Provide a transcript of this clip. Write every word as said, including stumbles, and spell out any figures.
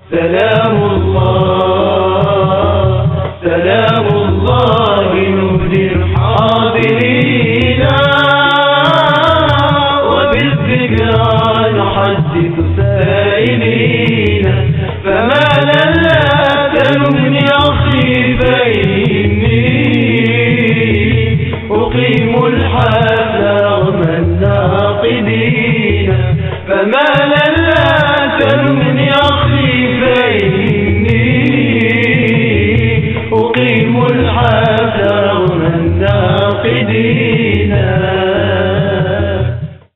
سلام الله سلام الله نهدي الحاضرين وبالذكرى نحدث سائلين فما لنا تلومني أخي فإني أقيم الحال رغم الناقدين فما لنا